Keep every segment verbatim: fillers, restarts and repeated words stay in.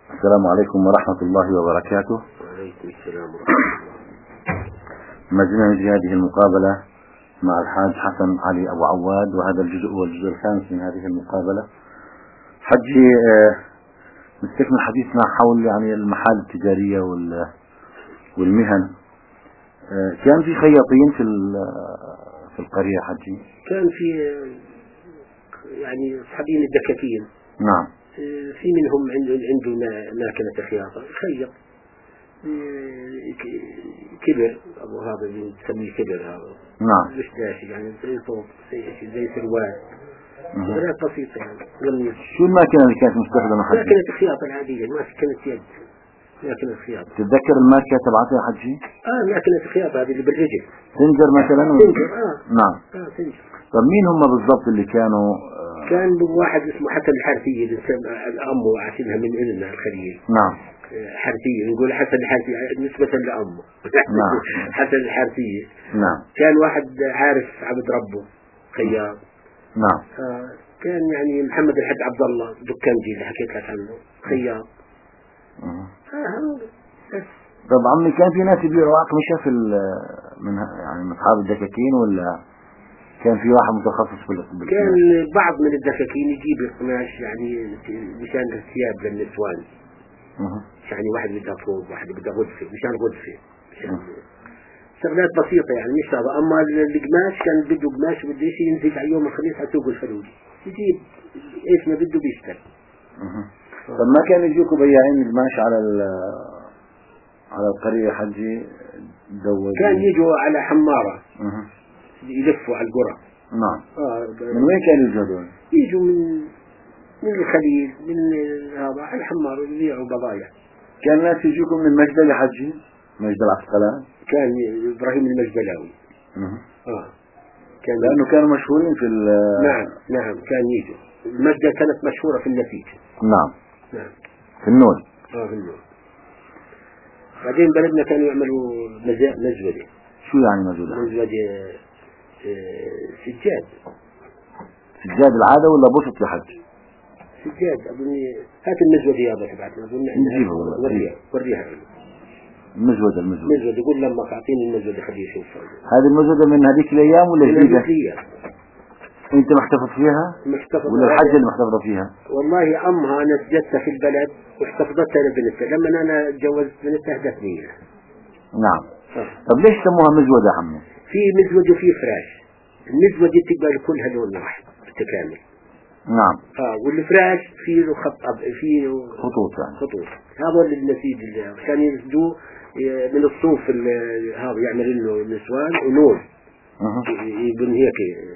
السلام عليكم ورحمة الله وبركاته. وعليكم السلام ورحمة الله. مازلنا في هذه المقابلة مع الحاج حسن علي أبو عواد، وهذا الجزء هو الجزء الخامس من هذه المقابلة. حجي نستكمل حديثنا حول يعني المحال التجارية والمهن. كان في خياطين في في القرية حجي؟ كان في يعني أصحابين الدكاكين. نعم. في منهم عنده عنده ماكينة خياطة خيط كبر أبو هذا اللي نسميه كبر هذا. نعم. مش داشي يعني زي فوق زي زي سروال. شغلات بسيطة يعني. قميص. شو الماكينة اللي كانت مستخدمة حجي؟ ماكينة الخياطة العادية، ماكينة يد. ماكينة الخياطة. تتذكر الماركة تبعتها يا حجي؟ آه ماكينة الخياطة هذه اللي بالرجل. سنجر مثلا؟ سنجر آه. نعم. آه سنجر. طب مين هم بالضبط اللي كانوا؟ آه كان واحد اسمه حسن الحارثية أمه عاشنها من إلنا الخليل. نعم. حارثية نقول حسن الحارثية نسبة لأمه. نعم. حسن الحارثية. نعم. كان واحد عارف عبد ربه خياط. نعم. آه كان يعني محمد الحج عبد الله دكانجي اللي حكيت لك عنه خياط. آه. آه طب عمي كان في ناس يبيعوا أقمشة في من يعني من أصحاب الدكاكين، ولا كان في واحد متخصص في؟ كان بعض من الدكاكين يجيب القماش يعني مشان الثياب للنسوان. أه. يعني واحد بده طوب، واحد بده غدفة، مشان غدفة، مشان شغلات بسيطة يعني مش هذا. أما القماش كان بده قماش وبده شيء ينزل على يوم الخميس على سوق الفلوج يجيب إيش ما بده بيشتري. أه. طب ما كان يجوكوا بياعين قماش على على القرية حجي؟ دوّد كان يجوا على حمارة. أه. يلفوا على القرى. نعم. آه من وين كانوا يجوا دول؟ يجوا من من الخليل من هذا على الحمار يبيعوا بضايع. كان ناس يجوكم من المجدلة حجي؟ مجدل عسقلان؟ كان إبراهيم المجدلاوي. أه. آه كان لأنه كانوا مشهورين في ال نعم نعم كان يجوا. المجدل كانت مشهورة في النسيج. نعم. نعم. في النول. آه في النول. بعدين بلدنا كانوا يعملوا مزودة. شو يعني مزودة؟ مزودة سجاد. سجاد العادة ولا بسط يا حج؟ سجاد أظني هات المزودة يا أبو تبعتنا أظن نجيبها والله. وريها وريها المزودة المزودة. مزودة يقول لما أعطيني المزودة خليه يشوف. هذه المزودة من هذيك الأيام ولا جديدة؟ من هذيك أنت محتفظ فيها؟ محتفظ. ولا الحاجة اللي محتفظة فيها؟ والله أمها أنا سجدتها في البلد واحتفظتها أنا بنتها، لما أنا تجوزت بنتها أهدتني. نعم. آه. طب ليش سموها مزودة يا عمي؟ في مزودة وفي فراش. المزودة تقبل كلها لون واحد متكامل. نعم. اه والفراش فيه خط فيه خطوط يعني. خطوط. هذا النسيج اللي عشان يزدوه من الصوف هذا يعمل له نسوان ونور. أه. يبن هيك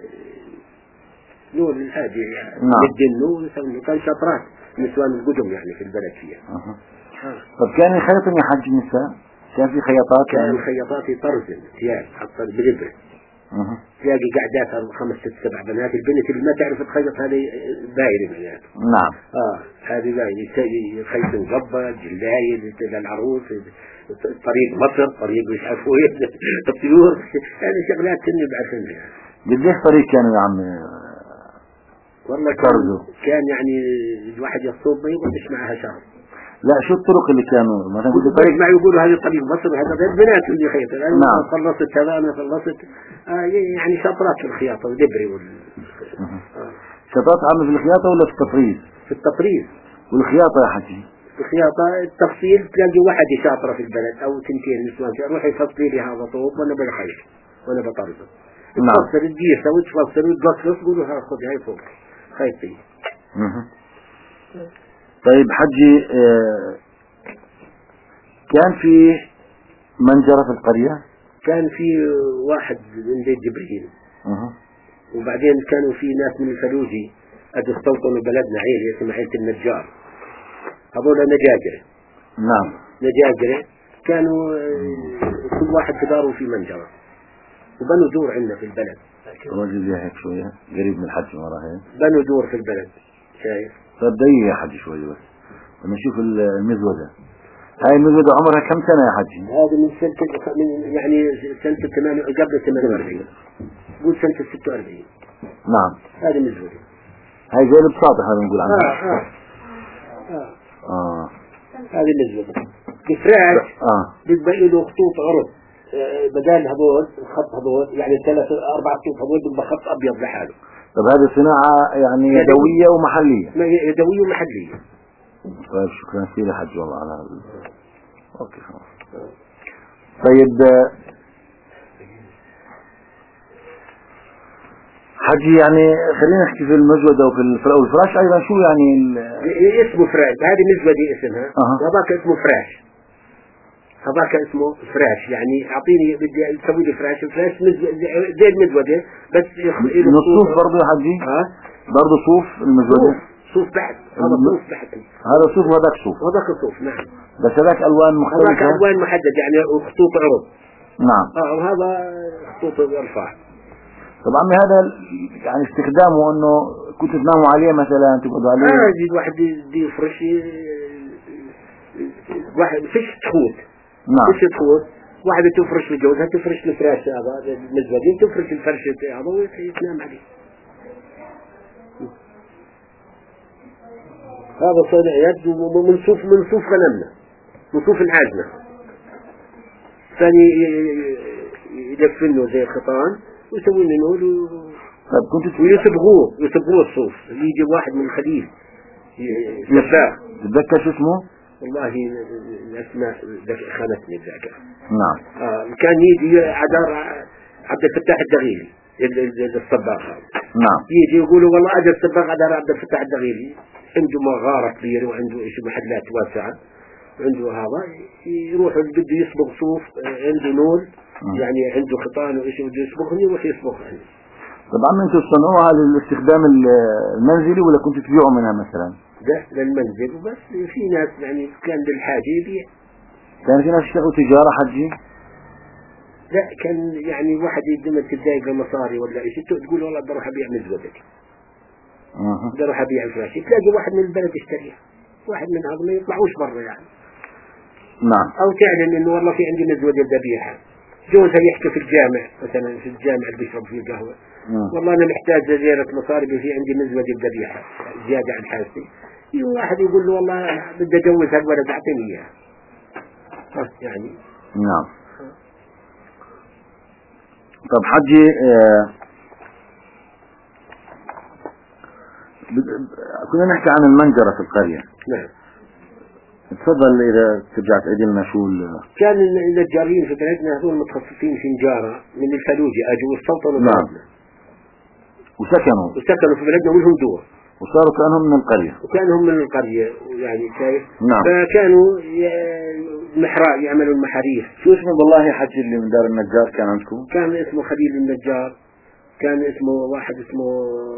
نور الهادي يعني. نعم. يدنه يسمونه كان شطرات نسوان القدم يعني في البلد فيها. أه. آه. طب كان يخيطن يا حج النساء؟ كان في خياطات؟ كان يعني؟ خياطات طرز ثياب حط بالإبرة. أه. تلاقي قعدات خمس ست سبع بنات، البنت اللي ما تعرف تخيط هذه بايرة بنات. نعم. اه هذه بايرة يخيط مظبط جلايد للعروس، طريق مصر، طريق مش عارف وين، الطيور، هذه شغلات كني بعرفنها. قديش طريق كانوا يا عمي؟ والله كان, كان يعني الواحد يصوب ما يقعدش معها شهر. لا شو الطرق اللي كانوا مثلا؟ الطريق ما يقولوا هذه طريق مصر وهذا غير بنات اللي يخيط. انا نعم. خلصت هذا انا خلصت آه يعني شطرات في الخياطه ودبري وال آه. شطرات عامة في الخياطه ولا في التطريز؟ في التطريز. والخياطه يا حجي؟ الخياطه التفصيل تلاقي واحد شاطره في البلد او تنتين نسوان روح يفصلي لي هذا طوب وانا بالخيط وانا بطرزه. نعم. تفصل تقيسه وتفصل وتقصص تقول ها خذ هاي فوق خيطي. طيب حجي آه كان في منجرة في القرية؟ كان في واحد من بيت جبريل. أه. وبعدين كانوا في ناس من الفلوجي أدوا استوطنوا بلدنا عيلة اسمها عيلة النجار. هذول نجاجرة. نعم. نجاجرة كانوا كل واحد في داره في منجرة وبنوا دور عندنا في البلد. الراجل هيك شوية قريب من الحج مرة هيك. بنوا دور في البلد شايف. طب دقيقة يا حج شوية بس لما نشوف المزودة. هاي المزودة عمرها كم سنة يا حجي؟ هذا من سنة من يعني سنة ثمانية قبل ثمانية وأربعين. قول سنة ستة وأربعين. نعم. هذا مزودة. هاي زي البساطة هذا نقول عنها. آه آه. آه. آه. هذه النسبة. الفراش اه بتبقى له خطوط عرض آه بدال هذول الخط هذول يعني ثلاث أربع خطوط هذول بيبقى خط أبيض لحاله. طب هذه صناعة يعني يدوية ومحلية؟ يدوية ومحلية. طيب شكرا كثير يا حج والله على هذا. اوكي خلاص. طيب حجي يعني خلينا نحكي في المجودة وفي الفراش ايضا شو يعني اسمه فراش. هذه النسبة دي اسمها أه. هذاك اسمه فراش. هذاك اسمه فراش يعني اعطيني بدي تسوي لي فراش. الفراش زي المزودة بس الصوف برضه يا حجي. ها برضه صوف المزودة. صوف بحت. هذا صوف بحت. هذا صوف وهذاك صوف. هذاك صوف نعم. بس هذاك الوان مختلفة. هذاك الوان محدد يعني خطوط عرض. نعم. اه وهذا خطوط ارفع. طبعا هذا يعني استخدامه انه كنت تناموا عليه مثلا تقعدوا عليه. اه يجي الواحد دي يفرش واحد فيش تخوت. نعم. فيش تخوت. واحدة تفرش لجوزها تفرش الفراش هذا المزودين تفرش الفرش هذا وتنام عليه. هذا صنع يد ومن صوف من صوف غنمنا من صوف العازمة. ثاني يدفنه زي الخطان ويسوي له نور و... طيب كنت ويصبغوه يصبغوه الصوف. يجي واحد من الخليل سباغ. تتذكر شو اسمه؟ والله الاسماء خانتني الذاكرة. نعم. آه كان يجي عدار عبد الفتاح الدغيلي الصباغ هذا. نعم. يجي يقولوا والله اجى الصباغ عدار عبد الفتاح الدغيلي عنده مغارة كبيرة وعنده ايش محلات واسعة وعنده هذا يروح بده يصبغ صوف عنده نول يعني عنده خطان وايش بده يصبغني يروح يصبغني. طبعا انتم تصنعوها للاستخدام المنزلي ولا كنتوا تبيعوا منها مثلا؟ ده للمنزل وبس. في ناس يعني كان بالحاجة يبيع. كان في ناس يشتغلوا تجارة حجي؟ لا كان يعني واحد يدمج تتضايق المصاري ولا ايش تقول والله بدي اروح ابيع مزودك. اها. بدي اروح ابيع الفراش تلاقي واحد من البلد يشتريها. واحد من هذا ما يطلعوش برا يعني. نعم. او تعلن انه والله في عندي مزودة بدي ابيعها. جوزها يحكي في الجامع مثلا في الجامع اللي بيشرب فيه القهوة. مم. والله انا محتاج زيارة مصاري في عندي مزودة بدي ابيعها زيادة عن حاجتي. واحد يقول له والله بدي اجوز هالولد اعطيني اياه. يعني. نعم. طب حجي آه كنا نحكي عن المنجرة في القرية. نعم. تفضل إذا ترجع تعيد لنا شو كان النجارين في بلدنا هذول متخصصين في نجارة من الفلوجة أجوا السلطنة. نعم. وسكنوا وسكنوا في بلدنا ولهم دور وصاروا كأنهم من القرية. وكانهم من القرية يعني شايف. نعم. فكانوا محراء يعملوا المحارير. شو اسمه والله حجي اللي من دار النجار كان عندكم؟ كان اسمه خليل النجار. كان اسمه واحد اسمه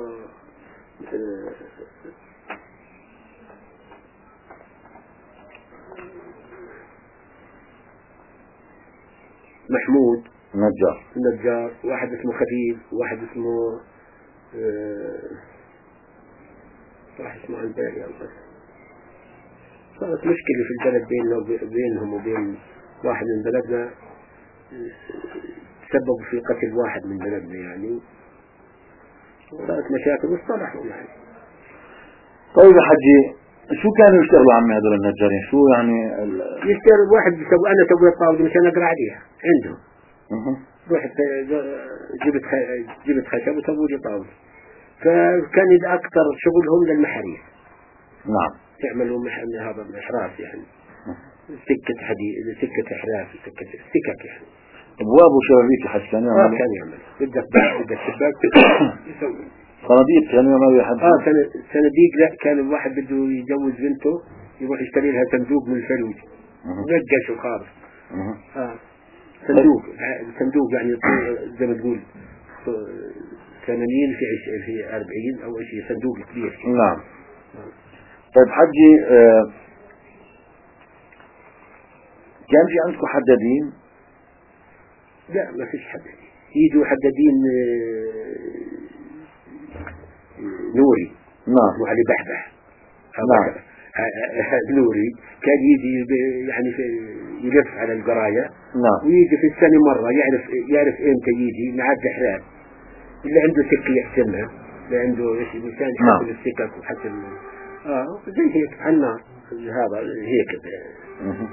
محمود النجار. النجار. واحد اسمه خليل. واحد اسمه آه واحد اسمه عن بالي الله. صارت مشكلة في البلد بيننا وبينهم وبين واحد من بلدنا. تسببوا في قتل واحد من بلدنا يعني. وصارت مشاكل واصطلحوا يعني. طيب يا حجي شو كانوا يشتغلوا عمي هذول النجارين؟ شو يعني ال... يشتغل واحد بيسوي أنا سويت طاولة مشان أقرأ عليها عنده. أه. رحت جبت خ... جبت خشب وسووا لي طاولة. فكان أكثر شغلهم للمحارير. نعم. يعملوا مح... هذا الإحراف يعني. سكة حديد سكة إحراف سكة سكك يعني. أبواب وشبابيك حج كان يعمل. آه كان يعمل. بدك بدك شباك يسوي. صناديق كانوا يعملوا يا حج. آه سنة صناديق لا كان الواحد بده يجوز بنته يروح يشتري لها صندوق من الفلوج. نقش وخالص. آه صندوق صندوق يعني زي ما تقول ثمانين في عش في أربعين أو شيء صندوق كبير. نعم. طيب حجي آه كان في عندكم حدادين؟ لا ما فيش حدادين. يجوا حدادين نوري. نعم. وعلي بحبح. نعم. نوري كان يجي يعني في يلف على القراية. نعم. ويجي في السنة مرة يعرف يعرف إمتى يجي مع الزحران اللي عنده سكة يحسنها اللي عنده إيش مشان يحسن السكك وحسن آه زي هيك على النار. هذا هيك مه.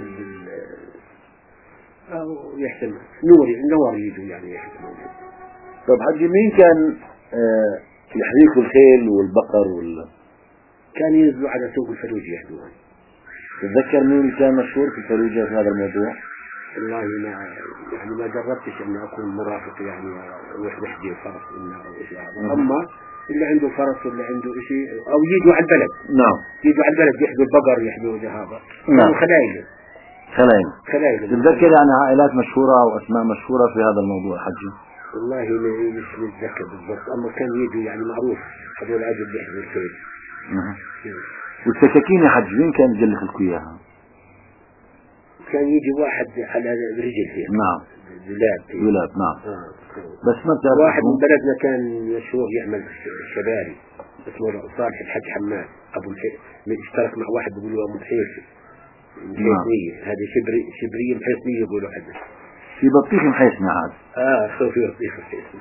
أو يحتمل نور النور يجوا يعني يحتمل. طب حجي مين كان آه يحريكوا الخيل والبقر وال كان ينزلوا على سوق الفلوجة يحدوها. تتذكر مين اللي كان مشهور في الفلوجة في هذا الموضوع؟ والله ما يعني ما جربتش اني اكون مرافق يعني اروح وحدي فرس انه او شيء هذا، اما اللي عنده فرس واللي عنده شيء او يجوا على البلد. نعم. يجوا على البلد يحدوا البقر يحدوا هذا. نعم. خلايل. خلايل. خلايل. تتذكر يعني عائلات مشهورة او اسماء مشهورة في هذا الموضوع حجي؟ والله مش متذكر بالضبط، اما كان يجوا يعني معروف هذول العجل يحدوا الخيل. اها. والسكاكين يا حج مين كان يجلخ لكم اياها؟ كان يجي واحد على رجل هيك. نعم. دولاب. دولاب نعم. آه. بس ما بتعرف واحد من بلدنا كان مشهور يعمل شباري اسمه صالح الحج حماد ابو الحي، اشترك مع واحد بيقولوا ابو محيصي محيصنية. هذه شبري شبرية محيصنية يقولوا عنه. في بطيخ محيصني عاد. اه في بطيخ محيصني.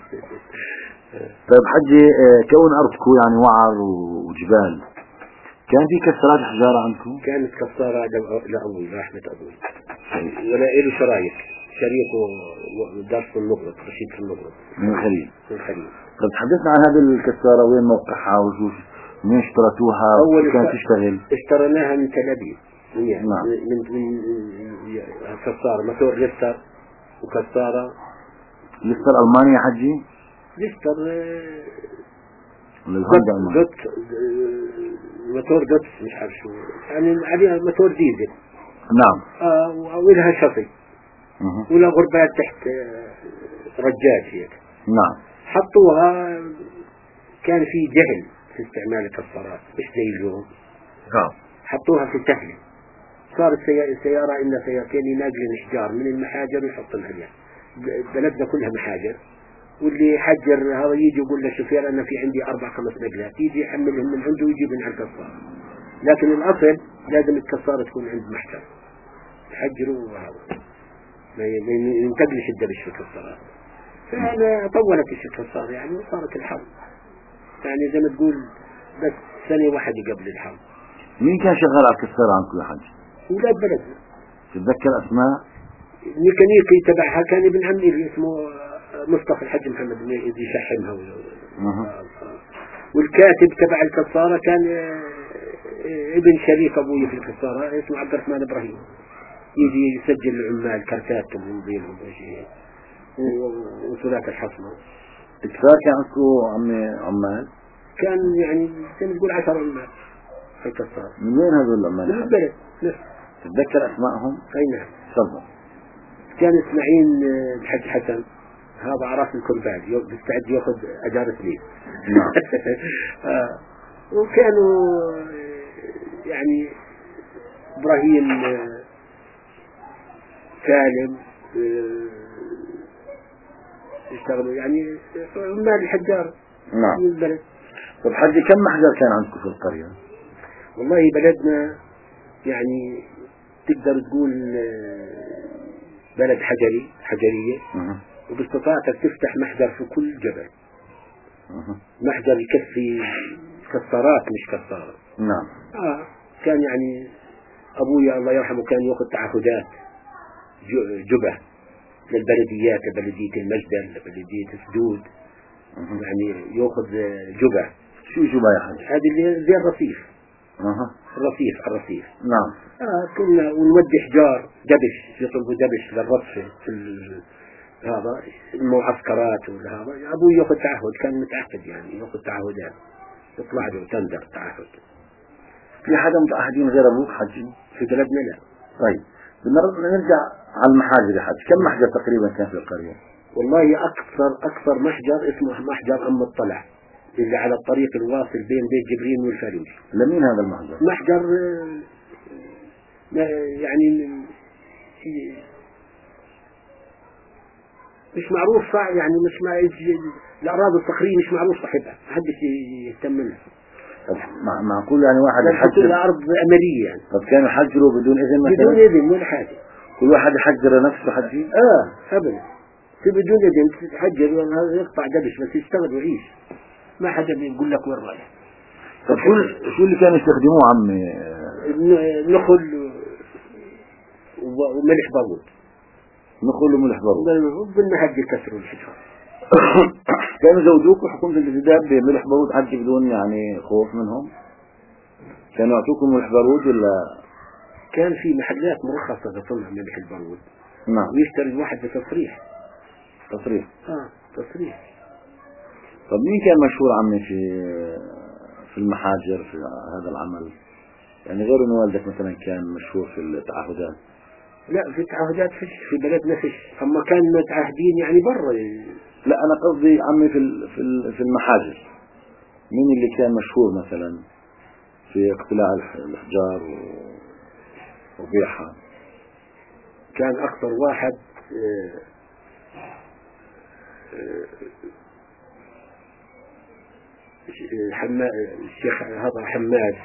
طيب حجي كون ارضكم يعني وعر وجبال، كان في كسرات حجارة عندكم؟ كانت كسارة لأبوي لرحمة أبوي. ولا إله شرايك شريكه درس النقرة رشيد في النقرة من الخليل. من الخليل. طيب تحدثنا عن هذه الكسارة، وين موقعها وشو منين اشتريتوها أول كانت تشتغل؟ اشتريناها من تل أبيب. نعم. من من كسارة موتور ليستر وكسارة. ليستر ألمانيا حجي؟ ليستر للهوندا ألمانيا. دوت موتور دوت مش عارف شو يعني عليها موتور ديزل. نعم. آه ولها شطي. أه. ولا غربات تحت رجاج هيك. نعم. حطوها كان في جهل في استعمال الكسارات مش زي اليوم. نعم. حطوها في سهلة، صارت السيارة إلا سيارتين يناقلين أشجار من المحاجر ويحطن عليها. بلدنا كلها محاجر، واللي يحجر هذا يجي يقول للشوفير أنا في عندي أربع خمس نقلات، يجي يحملهم من عنده ويجيبهم على الكسار. لكن الأصل لازم الكسارة تكون عند محجر يحجروا وهذا ما ينتقلش الدبش في الكسارات. فأنا طولت الكسار يعني وصارت الحرب يعني زي ما تقول بس سنة واحدة قبل الحرب. مين كان شغال على الكسارة عندكم يا حج؟ ولاد بلدنا. تتذكر أسماء؟ الميكانيكي تبعها كان ابن عمي اسمه مصطفى الحج محمد اللي يشحمها. أه. والكاتب تبع الكسارة كان ابن شريك أبوي في الكسارة اسمه عبد الرحمن إبراهيم، يجي يسجل العمال كرتات ومنظيرهم وشيء وصلات الحصمة. كثار كان عندكم عمي عمال؟ كان يعني كان نقول عشر عمال في الكسارة. من وين هذول العمال؟ من البلد. تتذكر أسمائهم؟ أي نعم. تفضل. كان اسماعيل الحج حسن هذا عراس الكرباج بيستعد ياخذ أجار سنين. نعم. آه. وكانوا يعني إبراهيم سالم يشتغلوا يعني عمال الحجار. نعم. من البلد. طب حجي كم محجر كان عندكم في القرية؟ والله بلدنا يعني تقدر تقول بلد حجري حجرية. أه. وباستطاعتك تفتح محجر في كل جبل. أه. محجر يكفي كسارات مش كسارة. نعم. آه كان يعني أبويا الله يرحمه كان يأخذ تعهدات جبه للبلديات لبلدية المجدل لبلدية سدود. أه. يعني يأخذ جبه. شو جبه يا حج؟ هذه اللي زي الرصيف. أه. الرصيف الرصيف. نعم. آه كنا ونودي حجار دبش يطلبوا دبش للرصف في هذا المعسكرات ولا هذا. أبوي يأخذ تعهد كان متعهد يعني يأخذ تعهدات يطلع له تندر تعهد. في حدا متعهدين غير أبوك حجي؟ في بلدنا لا. طيب بدنا نرجع على المحاجر يا حج، كم محجر تقريبا كان في القرية؟ والله أكثر أكثر محجر اسمه محجر أم الطلع اللي على الطريق الواصل بين بيت جبرين والفلوج. لمين هذا المحجر؟ محجر يعني مش معروف صح يعني مش ما الأراضي الصخرية مش معروف صاحبها محدش يهتم لها. طب معقول يعني واحد يحجر الأرض أمرية يعني. طب كانوا يحجروا بدون إذن مثلا؟ بدون إذن ولا حاجة. كل واحد يحجر نفسه حجي؟ آه أبدا بدون إذن تحجر هذا يقطع دبش بس يشتغل ويعيش ما حدا بيقول لك وين رايح. طب شو شو اللي كانوا يستخدموه عمي نخل وملح بارود. نخل وملح بارود. بالنهج كسروا الحجار. كانوا زودوكم حكومة الانتداب بملح بارود عادي بدون يعني خوف منهم؟ كانوا يعطوكم ملح بارود ولا؟ كان في محلات مرخصة تصنع ملح البارود. نعم. ويشتري الواحد بتصريح. تصريح. اه تصريح. طب مين كان مشهور عمي في في المحاجر في هذا العمل؟ يعني غير ان والدك مثلا كان مشهور في التعهدات. لا في التعهدات فيش في بلدنا فيش، اما كان متعهدين يعني برا. لا انا قصدي عمي في في في المحاجر مين اللي كان مشهور مثلا في اقتلاع الاحجار وبيعها؟ كان اكثر واحد حماد الشيخ هذا حماد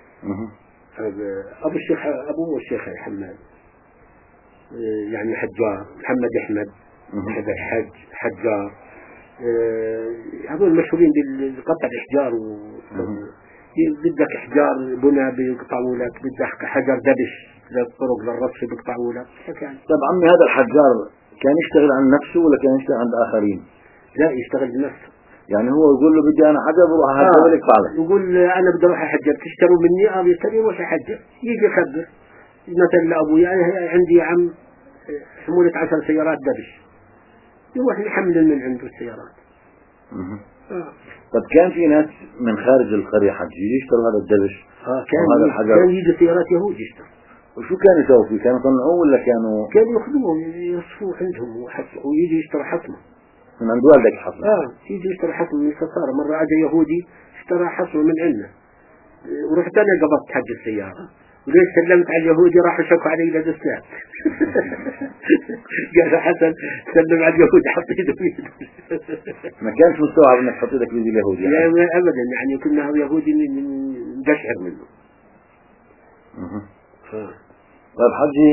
ابو الشيخ ابوه الشيخ حماد يعني حجار محمد احمد هذا حج حجار هذول مشهورين بقطع الاحجار. بدك احجار بنا بيقطعوا لك، بدك حجر دبش للطرق للرصف بيقطعوا لك. طب عمي هذا الحجار كان يشتغل عن نفسه ولا كان يشتغل عند آخرين؟ لا يشتغل بنفسه. يعني هو يقول له بدي أنا حجر بروح أحجر لك بعض. يقول أنا بدي أروح أحجر تشتروا مني أو يشتري روح أحجر. يجي يخبر مثلا لأبوي أنا عندي عم حمولة عشر سيارات دبش، يروح يحمل من عنده السيارات. آه. طب كان في ناس من خارج القرية حجي يشتروا هذا الدبش؟ آه كان هذا الحجر. كان يجي سيارات يهود يشتروا. وشو كانوا يسووا فيه؟ كانوا يطلعوه ولا كانوا؟ كانوا ياخذوه يصفوه عندهم ويجي يشتري حطمه. من عند والدك حطمه؟ اه يجي يشتري حطمه من السفارة. مرة أجا يهودي اشترى حطمه من عندنا، ورحت أنا قبضت حق السيارة، وليش سلمت على اليهودي راح يشكوا علي للإسلام. قال حسن سلم على اليهودي حط ايده بيده. ما كانش مستوعب انك حط ايدك بيد اليهودي؟ لا يعني. ابدا يعني كنا يهودي نقشعر منه. اها. طيب حجي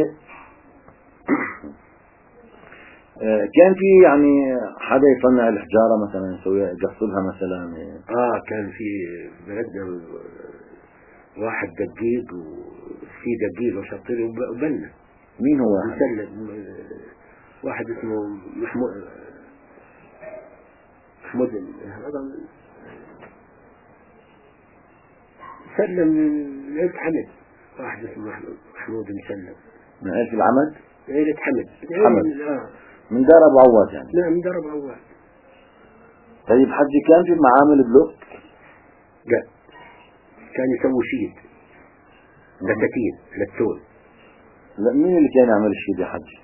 كان في يعني حدا يصنع الحجارة مثلا يسوي يقصلها مثلا؟ اه كان في بلدنا واحد دقيق وفي دقيق وشطير وبنا. مين هو؟ مسلم واحد اسمه محمود محمود هذا سلم من عيلة حمد. واحد اسمه محمود مسلم من عيلة العمد؟ عيلة حمد. حمد آه. من دار أبو عواد يعني؟ لا من دار أبو عواد. طيب حجي كان في معامل بلوك؟ لا كان يسوي شيد بساتين للتون. لا مين اللي كان يعمل الشيد يا حجي؟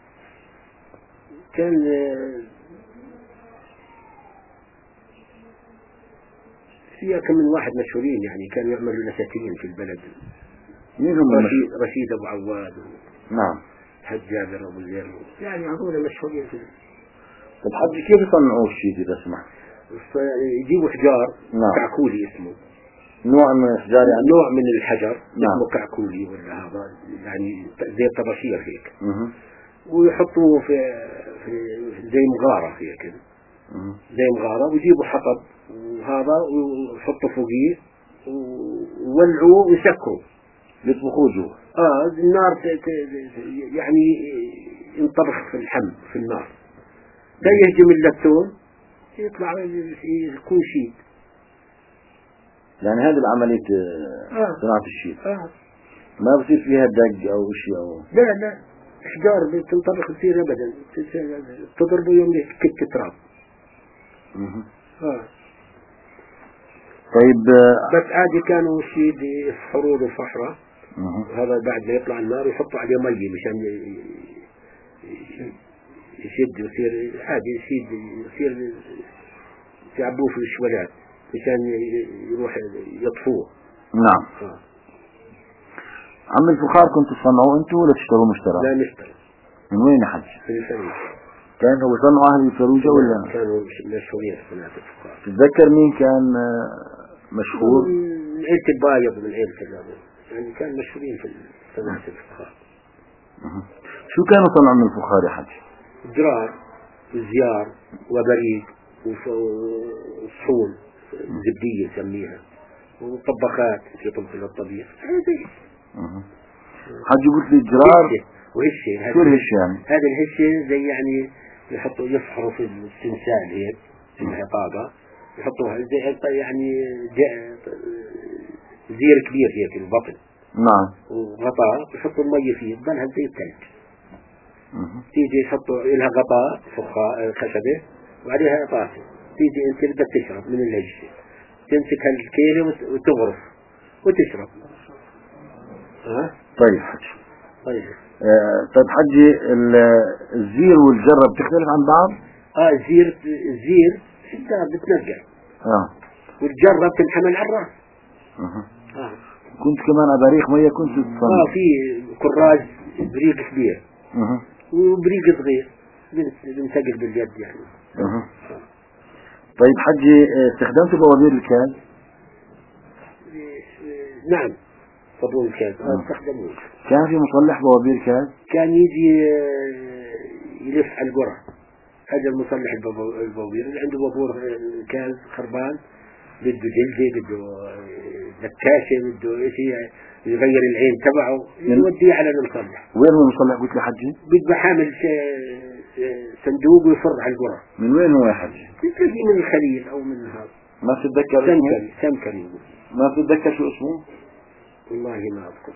كان في كم من واحد مشهورين يعني كانوا يعملوا بساتين في البلد. مين هم؟ رشيد, رشيد أبو عواد. نعم. حج جابر أبو زير يعني هذول مشهورين في. طب حجي كيف يصنعوا الشيد إذا سمحت؟ يجيبوا حجار. نعم. كعكولي اسمه. نوع من الحجار يعني؟ نوع من الحجر. نعم. اسمه كعكولي ولا هذا يعني زي الطباشير هيك. اها. ويحطوه في, في زي مغارة هيك كده. زي مغارة ويجيبوا حطب وهذا ويحطوا فوقيه وولعوه ويسكروا يطبخوه جوا. اه النار يعني ينطبخ في الحم في النار لا يهجم اللتون يطلع يكون شيد. يعني هذه العملية آه. صناعة الشيد. آه. ما بصير فيها دق أو شيء أو. لا لا أحجار بتنطبخ تصير أبدا تضربوا يوم كت تراب. آه. طيب بس عادي كانوا شيد يسحروا له فحرة. هذا بعد ما يطلع النار يحطوا عليه مية مشان يشد يصير عادي يشد يصير يعبوه في الشولات مشان يروح يطفوه. نعم. آه. عم الفخار كنتوا تصنعوه انتوا ولا تشتروا مشترى؟ لا نشتري. من وين يا حج؟ من الفروج. كانوا بيصنعوا أهل الفروجة ولا؟ كانوا مشهورين في صناعة الفخار. تتذكر مين كان مشهور؟ من عيلة البايض من عيلة البايض يعني كان مشهورين في صناعة الفخار. شو كانوا صنعوا من الفخار يا حج؟ درار وزيار وبريق وصحون زبدية نسميها وطبخات في طبخ الطبيخ. حجي قلت لي جرار وهشة. شو الهشة يعني؟ هذا الهشة زي يعني يحطوا يفحروا في التمثال هيك في العطاقة يحطوها زي يعني زير كبير هيك في البطن. نعم. وغطاء يحطوا المية فيه تظلها زي الثلج. تيجي يحطوا لها غطاء فخاء خشبة وعليها طاسة. تيجي انت بدك تشرب من الهشة تمسك هالكيلة وتغرف وتشرب. ها؟ طيب حجي. طيب. آه طيب حجي الزير والجرة بتختلف عن بعض؟ اه الزير الزير الدار بتنقع. اه. والجرة بتنحمل على الراس. اه. اه. كنت كمان اباريق مية كنت تصنع. اه في كراج بريق كبير. اه. وبريق صغير بنسقل باليد يعني. اه. طيب حجي استخدمت بوابير الكاز؟ نعم صابون الكاز اه استخدموه. كان في مصلح بوابير كاز؟ كان يجي يلف على القرى. هذا المصلح البوابير اللي عنده بابور كاز خربان بده جلده بده نكاشة بده شيء يغير العين تبعه يوديه على المصلح. وين هو المصلح قلت لي حجي؟ بده حامل صندوق ويفر على القرى. من وين هو يا حجي؟ تجي من الخليل او من هذا. ما تتذكر اسمه؟ سمكري. ما تتذكر شو اسمه؟ والله ما اذكر.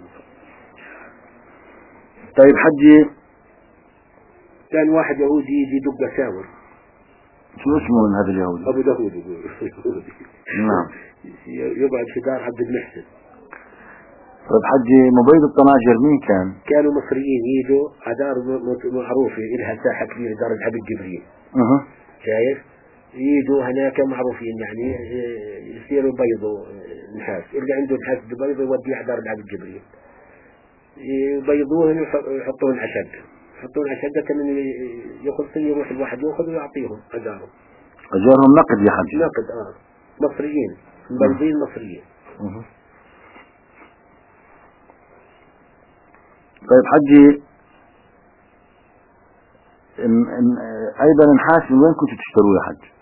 طيب حجي كان واحد يهودي يجي يدق ساور. شو اسمه من هذا اليهودي؟ ابو داوود يقول. نعم. يقعد في دار عبد المحسن. طيب حجي مبيض الطناجر مين كان؟ كانوا مصريين يجوا على دار معروفة لها ساحة كبيرة دار العبد جبريل. اها. شايف؟ يجوا هناك معروفين يعني يصيروا بيضوا نحاس اللي عنده نحاس بيض يوديه على دار العبد جبريل. يبيضوهن ويحطوهن على شقة. يحطون على شقة كمان ياخذ يروح الواحد ياخذ ويعطيهم أجارهم. أجارهم نقد يا حجي؟ نقد اه مصريين مبيضين مصريين. أه. طيب حجي إن إن أيضا النحاس من وين كنتوا تشتروه يا حج؟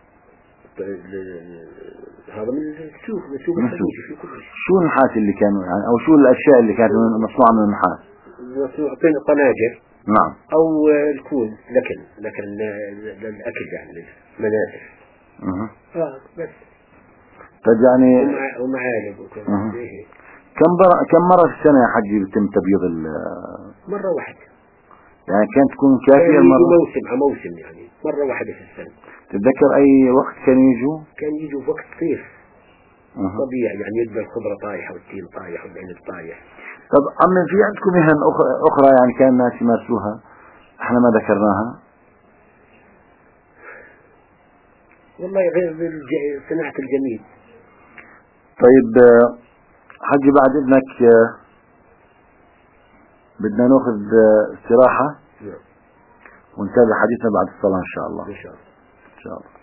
هذا من السوق من سوق الخليج في كل شيء. شو النحاس اللي كانوا يعني أو شو الأشياء اللي كانت مصنوعة من النحاس؟ مصنوعة طناجر. نعم. أو الكون لكن لكن للأكل يعني للمناسف. أه. آه بس. طيب يعني. ومعالق وكذا. أه. كم مرة كم مرة في السنة يا حجي بيتم تبييض ال؟ مرة واحدة. يعني كانت تكون كافية المرة؟ موسم على موسم يعني مرة واحدة في السنة. تتذكر أي وقت كانوا يجوا؟ كان يجوا في وقت صيف. أه. طبيعي يعني يلقى الخضرة طايحة والتين طايح والعنب طايح. طب عمي في عندكم مهن أخرى يعني كان الناس يمارسوها احنا ما ذكرناها؟ والله غير صناعة الجميل. طيب حجي بعد إذنك بدنا ناخذ استراحة ونتابع حديثنا بعد الصلاة إن شاء الله. إن شاء الله. إن شاء الله.